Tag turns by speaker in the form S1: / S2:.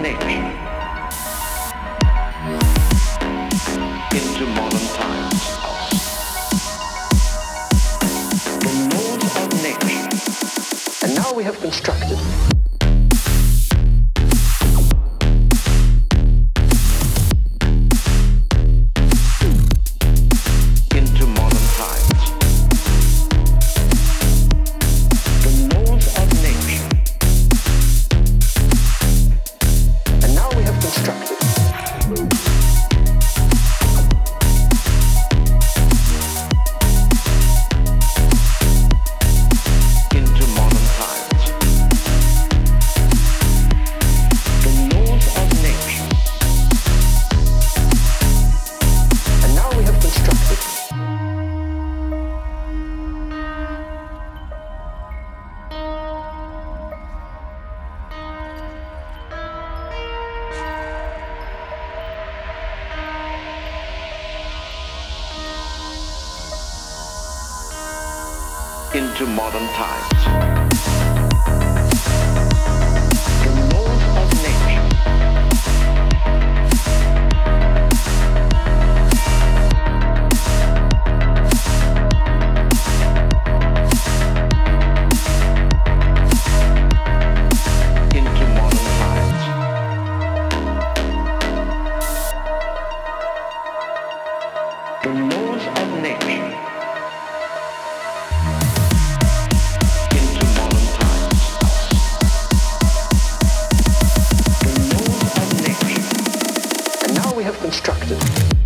S1: nature into modern times. The laws of nature. And now we have constructed into modern times. The laws of nature. And now we have constructed into modern times. The laws of nature. And now we have constructed into modern times. The laws of nature. Into modern times. The laws of nature. Into modern times. The laws of nature. And now we have constructed